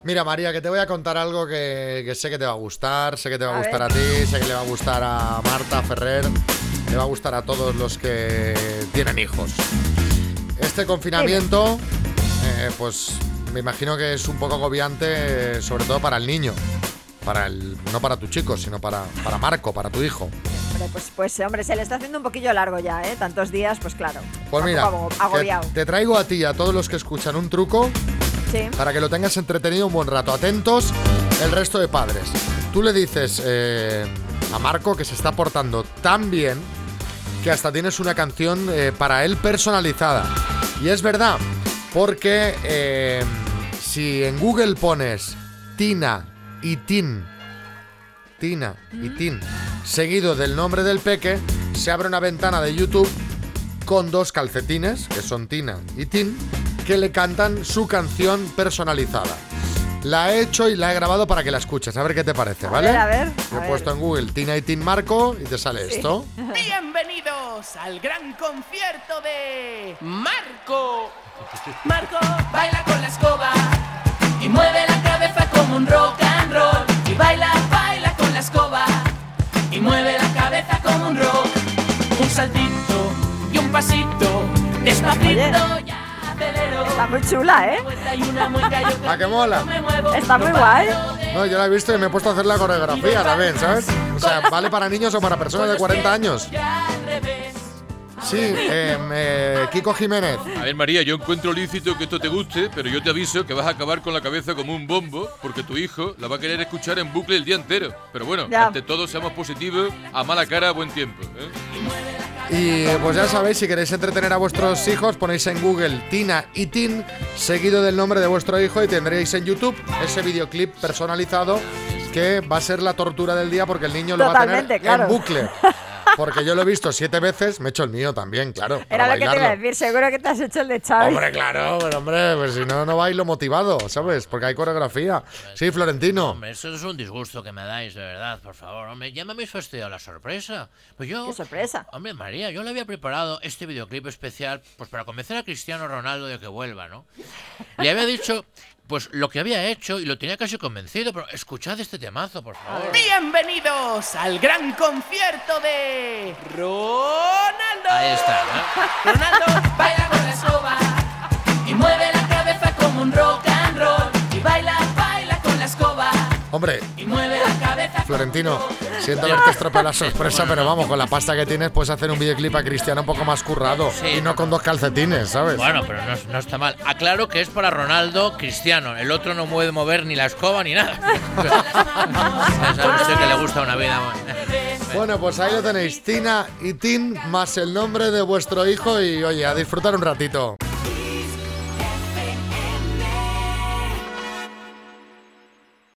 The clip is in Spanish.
Mira, María, que te voy a contar algo que sé que te va a gustar, sé que te va a gustar a ti, sé que le va a gustar a Marta Ferrer, le va a gustar a todos los que tienen hijos. Este confinamiento, pues me imagino que es un poco agobiante, sobre todo para el niño. No para tu chico, sino para Marco, para tu hijo. Pues hombre, se le está haciendo un poquillo largo ya, ¿eh? Tantos días, pues claro. Pues mira, agobiado. Te traigo a ti y a todos los que escuchan un truco, sí, para que lo tengas entretenido un buen rato. Atentos el resto de padres. Tú le dices a Marco que se está portando tan bien que hasta tienes una canción para él personalizada. Y es verdad, porque si en Google pones Tina y Tin, seguido del nombre del peque, se abre una ventana de YouTube con dos calcetines, que son Tina y Tin, que le cantan su canción personalizada. La he hecho y la he grabado para que la escuches, a ver qué te parece, ¿vale? A ver. He puesto en Google Tina y Tin Marco y te sale esto. Bienvenidos al gran concierto de Marco. Marco baila con la escoba y mueve la cabeza como un rock and roll. Y baila con la escoba y mueve la cabeza como un rock. Un saltito y un pasito, despacito ya acelero. Está muy chula, ¿eh? ¿A qué mola? Está muy guay. No, yo la he visto y me he puesto a hacer la coreografía también, ¿sabes? O sea, ¿vale para niños o para personas de 40 años? Sí, Kiko Jiménez. A ver, María, yo encuentro lícito que esto te guste, pero yo te aviso que vas a acabar con la cabeza como un bombo, porque tu hijo la va a querer escuchar en bucle el día entero. Pero bueno, ante todo seamos positivos, a mala cara, a buen tiempo, ¿eh? Y pues ya sabéis, si queréis entretener a vuestros hijos, ponéis en Google Tina y Tin, seguido del nombre de vuestro hijo, y tendréis en YouTube ese videoclip personalizado que va a ser la tortura del día, porque el niño lo va a tener en bucle. Porque yo lo he visto 7 veces, me he hecho el mío también, claro. Era lo que te iba a decir, seguro que te has hecho el de Xavi. Hombre, claro, pero hombre, pues si no bailo motivado, ¿sabes? Porque hay coreografía. Sí, Florentino. Hombre, eso es un disgusto que me dais, de verdad, por favor. Hombre, ya me habéis fastidiado la sorpresa. Pues yo... ¿Qué sorpresa? Hombre, María, yo le había preparado este videoclip especial pues para convencer a Cristiano Ronaldo de que vuelva, ¿no? Le había dicho... pues lo que había hecho y lo tenía casi convencido, pero escuchad este temazo, por favor. Bienvenidos al gran concierto de Ronaldo. Ahí está, ¿no? Ronaldo baila con la escoba y mueve la cabeza como un rock and roll. Y baila con la escoba. Hombre, y mueve la cabeza. Florentino, siento haberte estropeado la sorpresa, pero vamos, con la pasta que tienes puedes hacer un videoclip a Cristiano un poco más currado, sí, y no con 2 calcetines, ¿sabes? Bueno, pero no está mal. Aclaro que es para Ronaldo Cristiano. El otro no puede mover ni la escoba ni nada. Sabe usted que le gusta una vida. Bueno, pues ahí lo tenéis, Tina y Tin, más el nombre de vuestro hijo, y oye, a disfrutar un ratito.